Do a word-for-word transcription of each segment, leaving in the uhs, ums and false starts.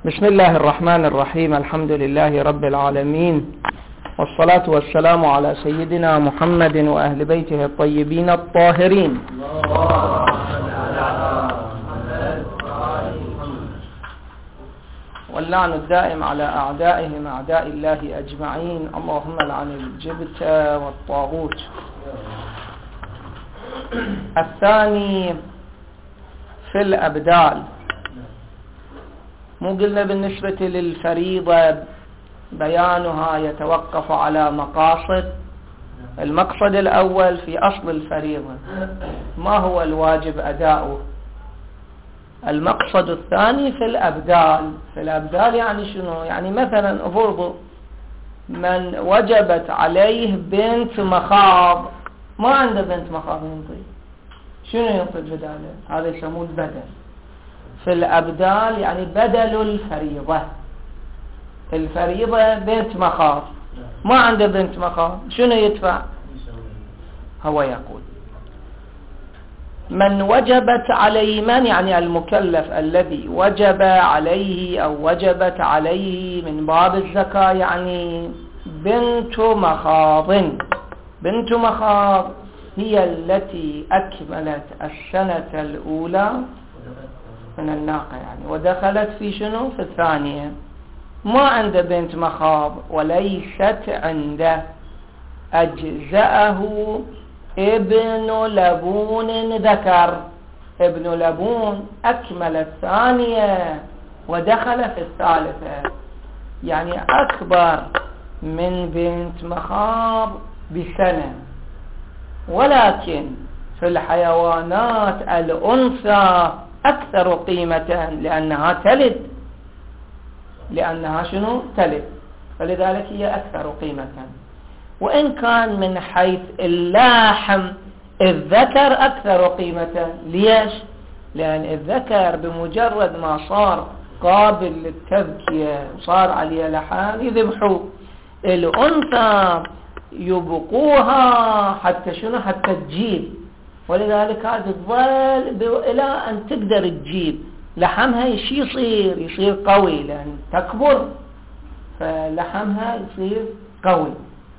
بسم الله الرحمن الرحيم. الحمد لله رب العالمين، والصلاة والسلام على سيدنا محمد وأهل بيته الطيبين الطاهرين. واللعن الدائم على أعدائهم أعداء الله أجمعين. اللهم لعن الجبت والطاغوت. الثاني في الأبدال. مو قلنا بالنسبة للفريضة بيانها يتوقف على مقاصد. المقصد الأول في أصل الفريضة ما هو الواجب أداؤه. المقصد الثاني في الأبدال. في الأبدال يعني شنو؟ يعني مثلا افرضوا من وجبت عليه بنت مخاض، ما عنده بنت مخاض ينطي، شنو ينطي بداله؟ هذا يسموه البدل. في الأبدال يعني بدل الفريضة. الفريضة بنت مخاض، ما عنده بنت مخاض، شنو يدفع؟ هو يقول من وجبت عليه، من يعني المكلف الذي وجب عليه أو وجبت عليه من باب الزكاة، يعني بنت مخاض. بنت مخاض هي التي أكملت السنة الأولى من الناقة يعني، ودخلت في شنو؟ في الثانية. ما عنده بنت مخاض وليست عنده، أجزأه ابن لبون ذكر. ابن لبون أكمل الثانية ودخل في الثالثة، يعني أكبر من بنت مخاض بسنة. ولكن في الحيوانات الأنثى أكثر قيمة لأنها تلد، لأنها شنو؟ تلد، فلذلك هي أكثر قيمة. وإن كان من حيث اللحم الذكر أكثر قيمة. ليش؟ لأن الذكر بمجرد ما صار قابل للتذكية وصار عليه لحم يذبحوه. الأنثى يبقوها حتى شنو؟ حتى تجيب، ولذلك هذا تظل إلى أن تقدر تجيب لحمها. يش يصير؟ يصير قوي لأن تكبر، فلحمها يصير قوي.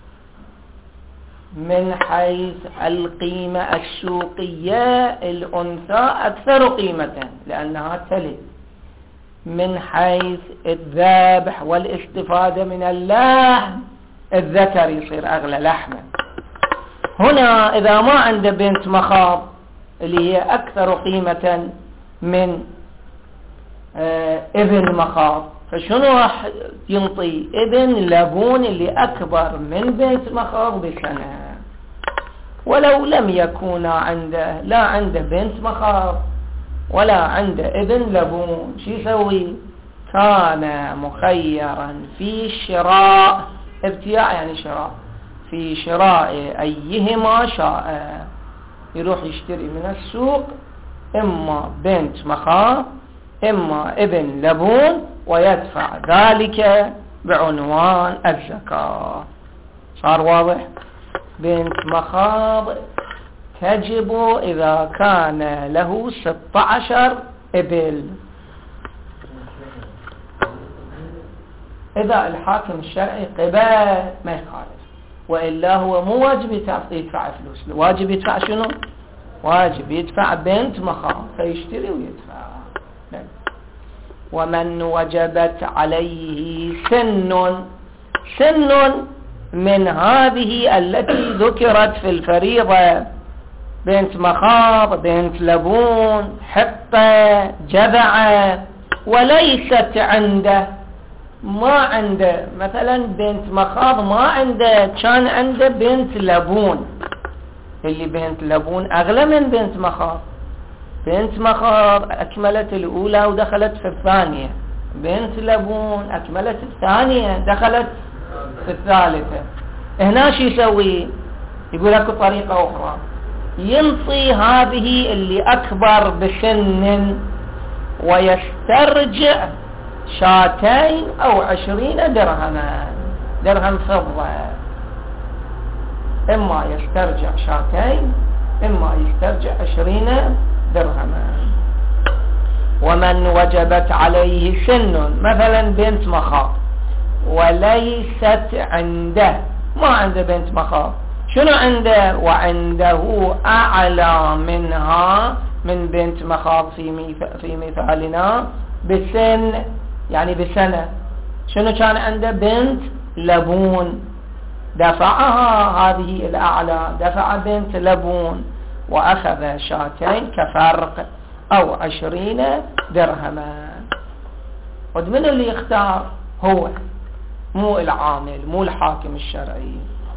من حيث القيمة السوقية الأنثى أكثر قيمة لأنها تلد. من حيث الذبح والاستفادة من اللحم الذكر يصير أغلى لحمة. هنا إذا ما عنده بنت مخاض اللي هي أكثر قيمة من آه ابن مخاض، فشنو راح ينطي؟ ابن لبون اللي أكبر من بنت مخاض بسنة. ولو لم يكون عنده، لا عنده بنت مخاض ولا عنده ابن لبون، شو يسوي؟ كان مخيرا في شراء، ابتياع يعني شراء، في شراء أيهما شاء. يروح يشتري من السوق إما بنت مخاض إما ابن لبون، ويدفع ذلك بعنوان الزكاة. صار واضح؟ بنت مخاض تجب إذا كان له ستة عشر إبل. إذا الحاكم الشرعي قبل ما يخالف، وإلا هو مو واجب يدفع فلوس. واجب يدفع شنو؟ واجب يدفع بنت مخاض، فيشتري ويدفع. ومن وجبت عليه سن، سن من هذه التي ذكرت في الفريضة، بنت مخاض، بنت لبون، حقة، جذعة، وليست عنده، ما عنده مثلا بنت مخاض، ما عنده، كان عنده بنت لبون. اللي بنت لبون أغلى من بنت مخاض. بنت مخاض أكملت الأولى ودخلت في الثانية، بنت لبون أكملت الثانية دخلت في الثالثة. هنا شو يسوي؟ يقول لك طريقة أخرى، ينطي هذه اللي أكبر بسن ويسترجع شاتين أو عشرين درهما، درهم فضة. إما يسترجع شاتين إما يسترجع عشرين درهما. ومن وجبت عليه سن، مثلا بنت مخاض وليست عنده، ما عنده بنت مخاض، شنو عنده؟ وعنده أعلى منها من بنت مخاض في في مثالنا بسن، يعني بسنة. شنو كان عنده؟ بنت لبون، دفعها هذه الأعلى، دفع بنت لبون وأخذ شاتين كفرق أو عشرين درهما. ومن اللي يختار؟ هو، مو العامل، مو الحاكم الشرعي.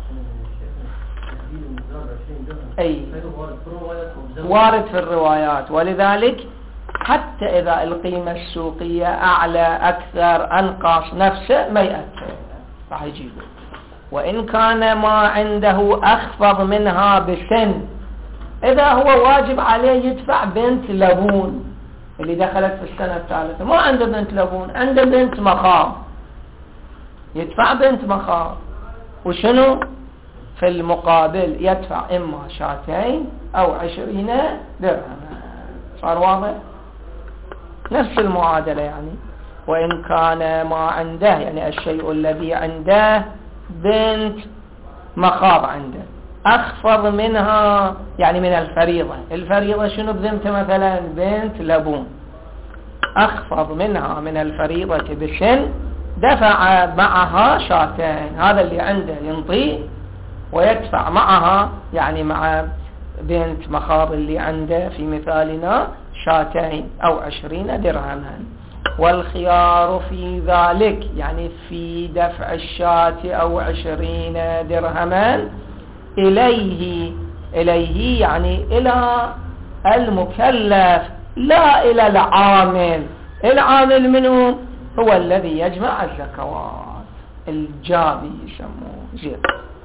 أي وارد في الروايات. ولذلك حتى إذا القيمة السوقية أعلى أكثر أنقص نفسه ما يأثر، راح يجيبه. وإن كان ما عنده أخفض منها بسن، إذا هو واجب عليه يدفع بنت لبون اللي دخلت في السنة الثالثة، ما عنده بنت لبون، عنده بنت مخاض، يدفع بنت مخاض. وشنو في المقابل؟ يدفع إما شاتين أو عشرين درهم. صار واضح؟ نفس المعادلة يعني. وإن كان ما عنده، يعني الشيء الذي عنده بنت مخاض عنده أخفض منها، يعني من الفريضة، الفريضة شنو بذمته؟ مثلا بنت لبون، أخفض منها من الفريضة بسن، دفع معها شاتين، هذا اللي عنده ينطيه ويدفع معها، يعني مع بنت مخاض اللي عنده في مثالنا شاتين أو عشرين درهما. والخيار في ذلك، يعني في دفع الشاة أو عشرين درهما، إليه، إليه يعني إلى المكلف، لا إلى العامل. العامل منه؟ هو الذي يجمع الزكوات، الجابي يسموه زير.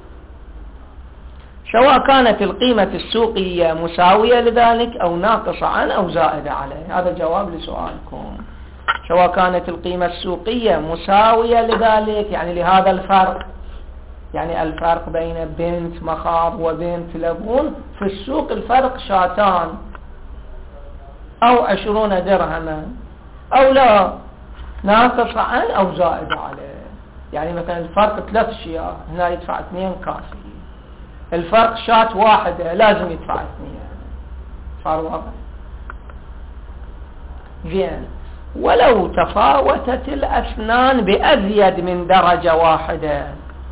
سواء كانت القيمة السوقية مساوية لذلك أو ناقصة عنه أو زائدة عليه. هذا جواب لسؤالكم. سواء كانت القيمة السوقية مساوية لذلك، يعني لهذا الفرق، يعني الفرق بين بنت مخاض وبنت لبون في السوق الفرق شاتان أو عشرون درهما، أو لا ناقص عنه أو زائد عليه. يعني مثلا الفرق ثلاث شياه، هنا يدفع اثنين كافي. الفرق شات واحدة لازم يدفع اثنين. صار واضح؟ زين. ولو تفاوتت الأسنان بأزيد من درجة واحدة،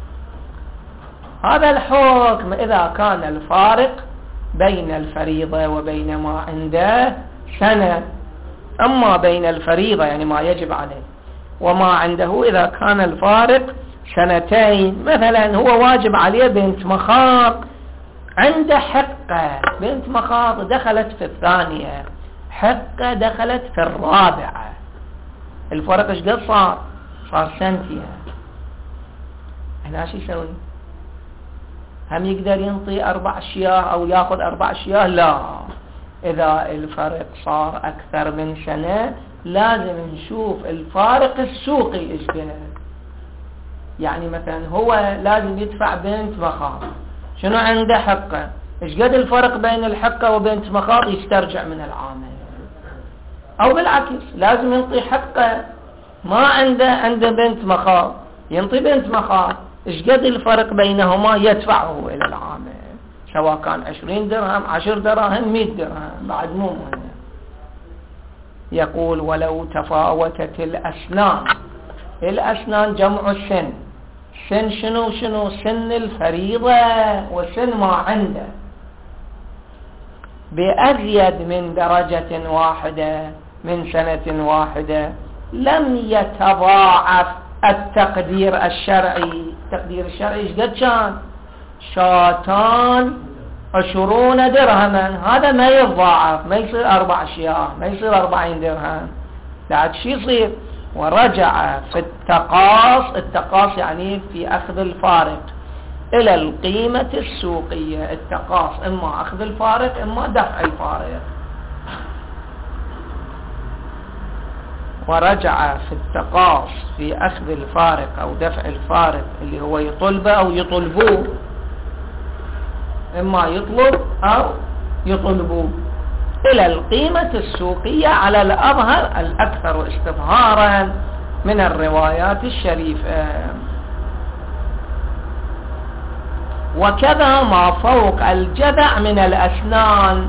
هذا الحكم إذا كان الفارق بين الفريضة وبين ما عنده سنة. أما بين الفريضة يعني ما يجب عليه وما عنده، إذا كان الفارق سنتين، مثلا هو واجب عليه بنت مخاض، عنده حقة بنت مخاض دخلت في الثانية، حقة دخلت في الرابعة، الفرق ايش قد صار؟ صار سنتين. هنا شو يسوي؟ هم يقدر ينطي أربع شياه أو يأخذ أربع شياه؟ لا. إذا الفرق صار أكثر من سنة لازم نشوف الفارق السوقي إيش قد. يعني مثلا هو لازم يدفع بنت مخاض، شنو عنده؟ حقه. إيش قد الفرق بين الحقة وبنت مخاض؟ يسترجع من العامل. أو بالعكس لازم ينطي حقه، ما عنده عنده بنت مخاض، ينطي بنت مخاض. إيش قد الفرق بينهما؟ يدفعه إلى العامل، سواء كان عشرين درهم، عشر دراهم، مئة درهم، بعد مو مهم. يقول ولو تفاوتت الأسنان. الأسنان جمع السن. سن شنو شنو؟ سن الفريضة وسن ما عنده، بأزيد من درجة واحدة من سنة واحدة، لم يتضاعف التقدير الشرعي. التقدير الشرعي ايش قد كان؟ شاتان عشرون درهما، هذا ما يتضاعف، ما يصير أربع شياه، ما يصير أربعين درهم، لا شي يصير. ورجع في التقاص، التقاص يعني في أخذ الفارق، إلى القيمة السوقية. التقاص إما أخذ الفارق إما دفع الفارق. ورجع في التقاص في أخذ الفارق أو دفع الفارق اللي هو يطلبه أو يطلبوه، إما يطلب أو يطلبوه. إلى القيمة السوقية على الأظهر الأكثر استظهارا من الروايات الشريفة. وكذا ما فوق الجذع من الأسنان.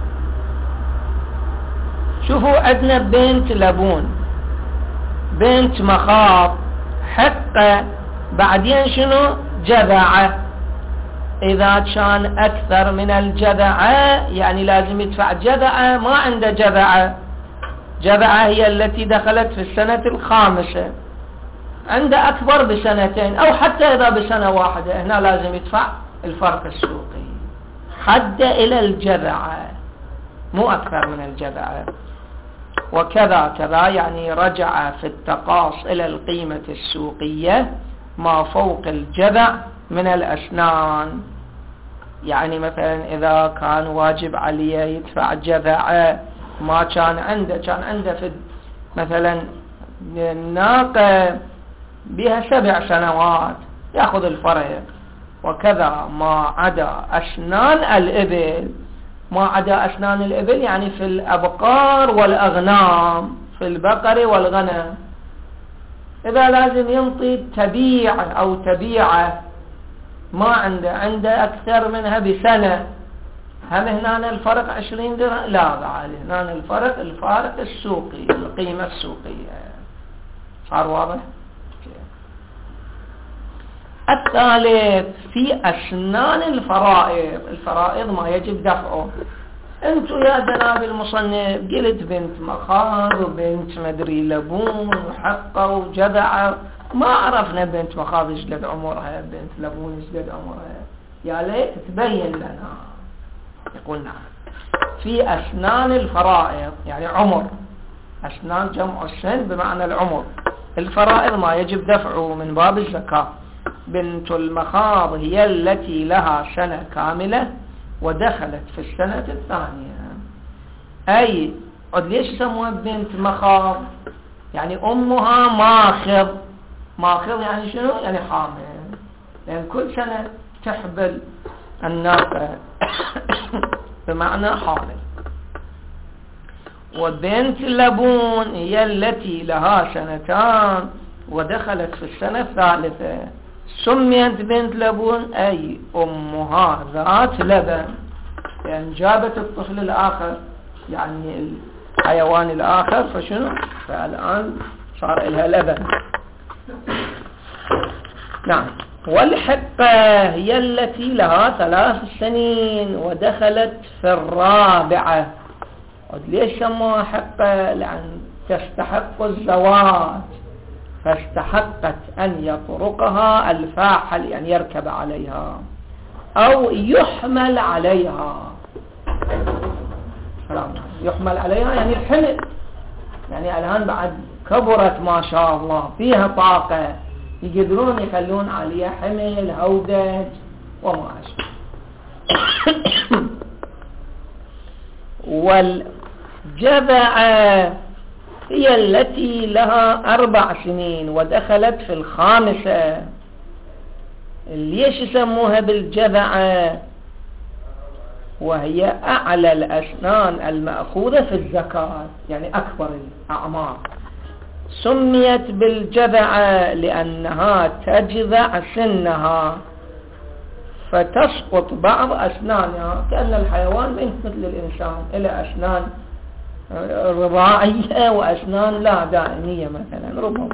شوفوا عندنا بنت لبون، بنت مخاض، حقة، بعدين شنو؟ جذعة. إذا كان أكثر من الجذعة يعني لازم يدفع جذعة، ما عنده جذعة. جذعة هي التي دخلت في السنة الخامسة، عنده أكبر بسنتين أو حتى إذا بسنة واحدة، هنا لازم يدفع الفرق السوقي حد إلى الجذعة، مو أكثر من الجذعة. وكذا كذا يعني رجع في التقاص إلى القيمة السوقية ما فوق الجذع من الأسنان. يعني مثلا إذا كان واجب عليه يدفع جذع، ما كان عنده، كان عنده في مثلا ناقة بها سبع سنوات يأخذ الفرق. وكذا ما عدا أسنان الإبل، ما عدا أسنان الإبل يعني في الأبقار والأغنام، في البقر والغنم، إذا لازم ينطي تبيع أو تبيعة ما عنده، عنده أكثر منها بسنة، هم هنا الفرق عشرين درهم؟ لا بعد هنا الفرق الفارق السوقي، القيمة السوقية. صار واضح؟ الثالث في أسنان الفرائض. الفرائض ما يجب دفعه. انتو يا جناب المصنف قلت بنت مخاض وبنت مدري لبون وحقة وجذعة، ما عرفنا بنت مخاض ايش قد عمرها، بنت لبون ايش قد عمرها، يا ليت تبين لنا. يقول نعم في أسنان الفرائض يعني عمر، أسنان جمع السن بمعنى العمر. الفرائض ما يجب دفعه من باب الزكاة. بنت المخاض هي التي لها سنة كاملة ودخلت في السنة الثانية. أي قد ليش يسموها بنت مخاض؟ يعني أمها ماخض. ماخض يعني شنو؟ يعني حامل، لأن كل سنة تحبل الناقة بمعنى حامل. وبنت لبون هي التي لها سنتان ودخلت في السنة الثالثة. سميت بنت لبون أي أمها ذات لبن، يعني جابت الطفل الآخر يعني الحيوان الآخر، فشنو؟ فالآن صار لها لبن. نعم. والحقة هي التي لها ثلاث سنين ودخلت في الرابعة. ليش سموها حقة؟ لأن تستحق الزواج، فاستحقت أن يطرقها الفاحل يعني يركب عليها أو يحمل عليها. يحمل عليها يعني الحمل، يعني الآن بعد كبرت ما شاء الله فيها طاقة، يقدرون يخلون عليها حمل هودج وما أشبه. والجذعة هي التي لها أربع سنين ودخلت في الخامسة. ليش يسموها بالجذعة؟ وهي أعلى الأسنان المأخوذة في الزكاة، يعني أكبر الأعمار. سميت بالجذعة لأنها تجذع سنها فتسقط بعض أسنانها، كأن الحيوان ليس مثل الإنسان، إلى أسنان رباعية وأسنان لا دائمية مثلا ربما.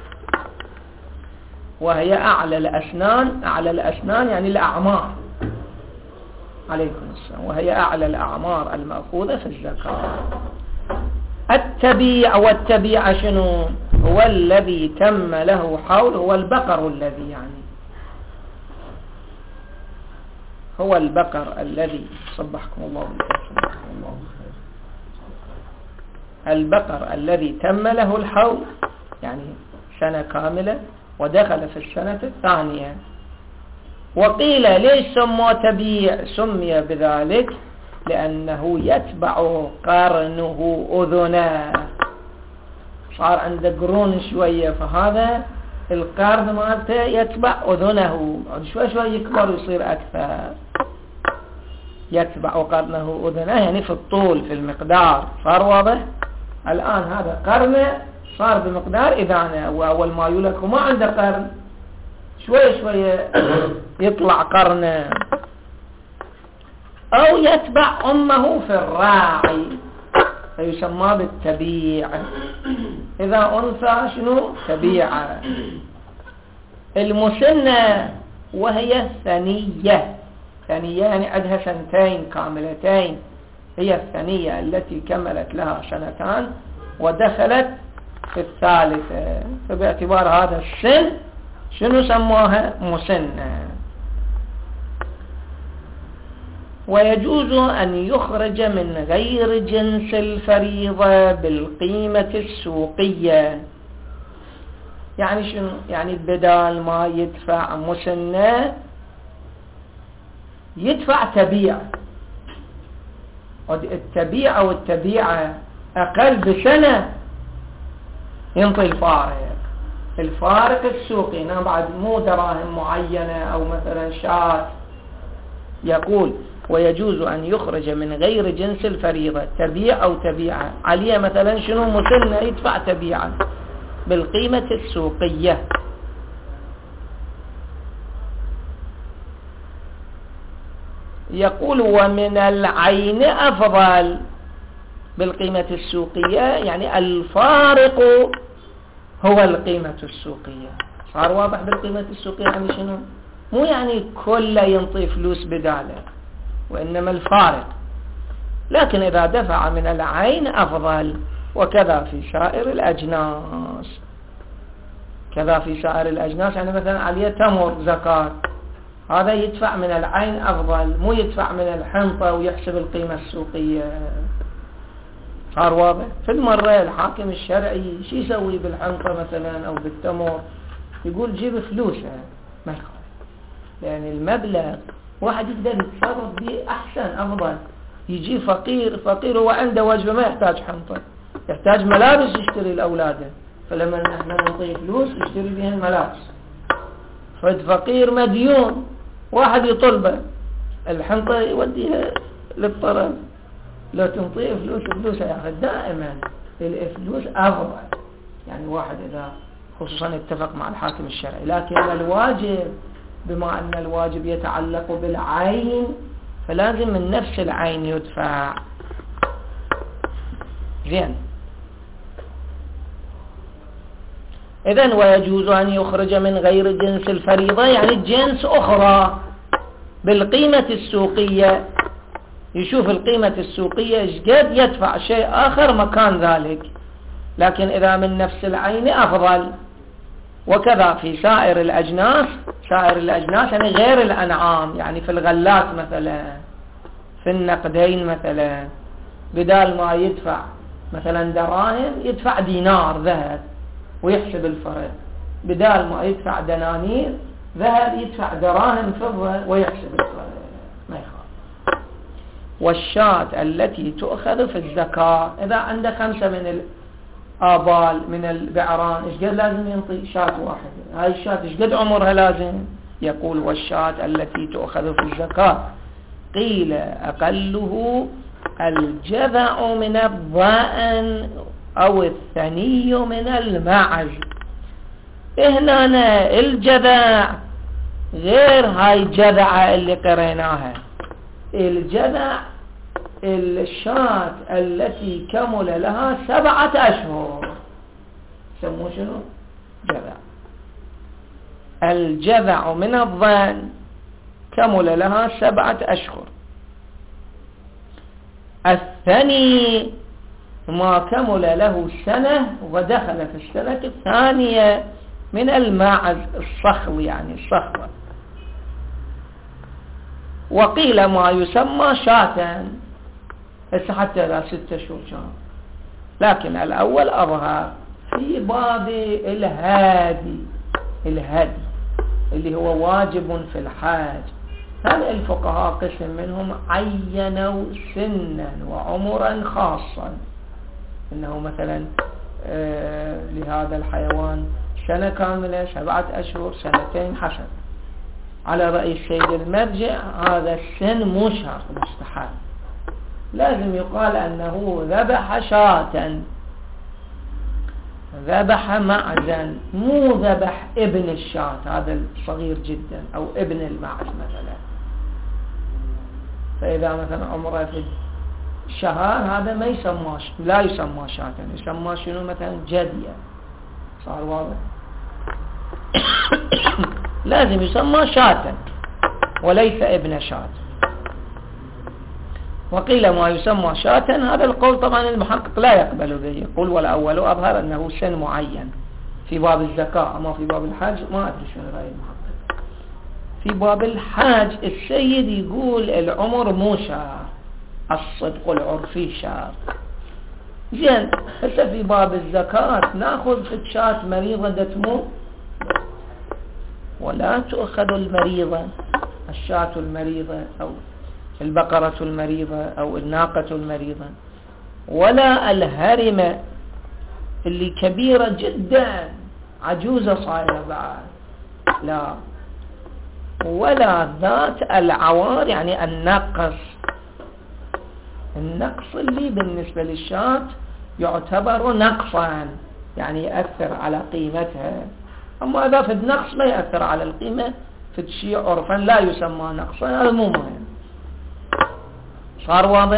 وهي أعلى الأسنان، أعلى الأسنان يعني الأعمار، عليكم السلام، وهي أعلى الأعمار المأخوذة في الزكاة. التبيع، والتبيع شنو؟ هو الذي تم له حول، هو البقر الذي يعني هو البقر الذي صبحكم الله بالله البقر الذي تم له الحول يعني سنة كاملة ودخل في السنة الثانية. وقيل ليش سموه تبيع؟ سمي بذلك لأنه يتبع قرنه أذنه، صار عنده قرون شوية، فهذا القرن مالته يتبع أذنه، شوي شوي يكبر ويصير أكثر. يتبع قرنه أذنه، يعني في الطول في المقدار. صار واضح؟ الآن هذا قرنه صار بمقدار إذانه، وأول ما يولد وما عنده قرن شوية شوية يطلع قرنه. أو يتبع أمه في الراعي فيسمى بالتبيع. إذا أنثى شنو؟ تبيعة. المسنة وهي ثنية، ثنية يعني عندها سنتين كاملتين، هي الثانية التي كملت لها سنتان ودخلت في الثالثة، فباعتبار هذا السن شنو سموها؟ مسنة. ويجوز أن يخرج من غير جنس الفريضة بالقيمة السوقية. يعني شنو؟ يعني بدال ما يدفع مسنة يدفع تبيع. التبيع أو التبيعة أقل بسنة ينطي الفارق، الفارق السوقي. هنا بعد مو دراهم معينة أو مثلا شات. يقول ويجوز أن يخرج من غير جنس الفريضة تبيع أو تبيعة. عليه مثلا شنو؟ مسنة يدفع تبيعة بالقيمة السوقية. يقول ومن العين أفضل بالقيمة السوقية، يعني الفارق هو القيمة السوقية. صار واضح؟ بالقيمة السوقية يعني شنو؟ مو يعني كل ينطي فلوس بداله، وإنما الفارق. لكن إذا دفع من العين أفضل. وكذا في سائر الأجناس، كذا في سائر الأجناس. يعني مثلا عليه تمر زكاة، هذا يدفع من العين أفضل، مو يدفع من الحنطة ويحسب القيمة السوقية. صار واضح؟ في المرة الحاكم الشرعي شو يسوي بالحنطة مثلا أو بالتمر؟ يقول جيب فلوسها، ما يخالف، لأن المبلغ واحد يقدر يتصرف به أحسن أفضل. يجي فقير، فقير هو عنده وجبة ما يحتاج حنطة، يحتاج ملابس يشتري لأولاده، فلما نحن نعطيه فلوس يشتري بها الملابس. فد فقير مديون، واحد يطلبه الحنطة يوديها للطرف، لو تنطيه فلوس فلوس ياخذ. دائما الفلوس أفضل، يعني واحد إذا خصوصا اتفق مع الحاكم الشرعي. لكن الواجب بما أن الواجب يتعلق بالعين فلازم من نفس العين يدفع. زين. إذن ويجوز أن يخرج من غير جنس الفريضة، يعني جنس أخرى بالقيمة السوقية. يشوف القيمة السوقية ايش قد يدفع شيء آخر مكان ذلك، لكن إذا من نفس العين أفضل. وكذا في سائر الأجناس. سائر الأجناس يعني غير الأنعام، يعني في الغلات مثلا، في النقدين مثلا، بدال ما يدفع مثلا دراهم يدفع دينار ذهب ويحسب الفرق، بدال ما يدفع دنانير ذهب يدفع دراهم فضة ويحسب الفرق، ما يخالف. والشاة التي تؤخذ في الزكاة، إذا عندك خمسة من الآبال من البعران إيش قد لازم ينطي؟ شاة واحدة. هاي الشاة إيش قد عمرها لازم؟ يقول والشاة التي تؤخذ في الزكاة قيل أقله الجذع من الضأن أو الثني من المعز. هنا الجذع غير هاي الجذعة اللي قريناها. الجذع الشاة التي كمل لها سبعة أشهر سموه شنو؟ جذع. الجذع من الضأن كمل لها سبعة أشهر. الثاني ما كمل له سنة ودخل في السنة الثانية من الماعز الصخو، يعني الصخوة. وقيل ما يسمى شاة حتى إذا ستة شهور كان، لكن الأول أظهر. في باب الهادي، الهادي اللي هو واجب في الحاج، هل الفقهاء قسم منهم عينوا سنا وعمرا خاصا، إنه مثلا آه لهذا الحيوان سنة كاملة، سبعة أشهر، سنتين، حسب. على رأي السيد المرجع هذا السن مو شرط مستحب، لازم يقال أنه ذبح شاة، ذبح معزا، مو ذبح ابن الشاة هذا الصغير جدا أو ابن المعز مثلا. فإذا مثلا عمره في الشهر هذا ما يسمى، لا يسمى شاة، يسمى شنو مثلا جدية. صار واضح؟ لازم يسمى شاة وليس ابن شاة. وقيل ما يسمى شاة، هذا القول طبعا المحقق لا يقبل به، يقول والأول أظهر أنه سن معين في باب الزكاة، أما في باب الحج ما أدري شنو رأي المحقق. في باب الحج السيد يقول العمر مو شهر، الصدق العرفي شهر. زين، هسه في باب الزكاة ناخذ شاة مريضة دتموت ولا تؤخذ المريضة، الشاة المريضة أو البقرة المريضة أو الناقة المريضة، ولا الهرمة اللي كبيرة جدا عجوزة صايرة بعد، لا، ولا ذات العوار يعني النقص. النقص اللي بالنسبة للشاة يعتبر نقصا، يعني يأثر على قيمتها، أما إذا في النقص ما يأثر على القيمة، في الشيء عرفا لا يسمى نقصا، هذا مو مهم. صار واضح؟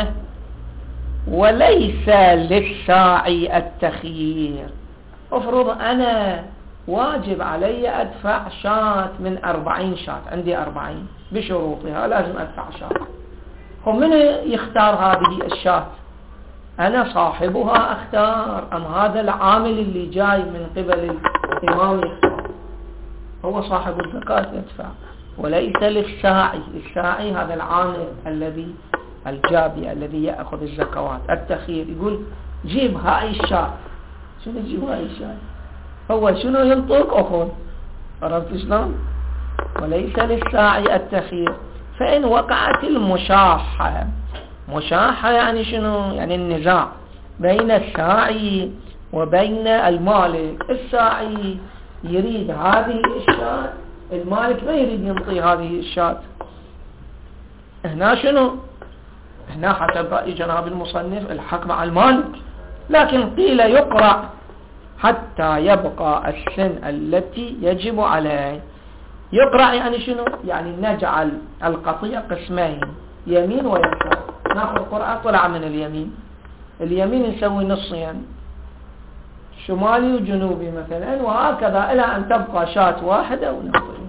وليس للساعي التخيير. افرض أنا واجب علي أدفع شاة من أربعين شاة، عندي أربعين بشروطها لازم أدفع شاة، ومن يختار هذه الشاة؟ أنا صاحبها أختار أم هذا العامل اللي جاي من قبل الإمام يختار؟ هو صاحب الزكاة يدفع، وليس للساعي. الساعي هذا العامل الذي الجابي الذي يأخذ الزكوات. التخيير يقول جيب هاي الشاة، شنو جيب هاي الشاة؟ هو شنو ينطق أخذ، عرفت شلون؟ وليس للساعي التخيير. فإن وقعت المشاحة، مشاحة يعني شنو؟ يعني النزاع بين الساعي وبين المالك. الساعي يريد هذه الشاة، المالك ما يريد ينطي هذه الشاة. هنا شنو؟ هنا حسب رأي جناب المصنف الحق مع المالك، لكن قيل يقرأ حتى يبقى السن التي يجب عليه. يقرأ يعني شنو؟ يعني نجعل القطيع قسمين، يمين ويسار. ناخذ قرعة طلع من اليمين، اليمين نسوي نصين، شمالي وجنوبي مثلا، وهكذا إلى أن تبقى شاة واحدة ونعطي.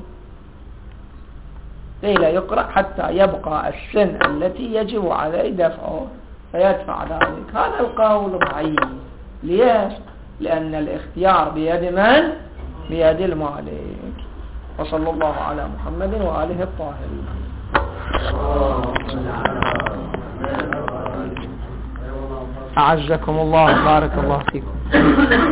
قيل يقرأ حتى يبقى السن التي يجب عليه دفعه فيدفع ذلك. هذا القول ضعيف. ليش؟ لأن الاختيار بيد من؟ بيد المالك. وصلى الله على محمد وآله الطاهرين. أعزكم الله، بارك الله فيكم.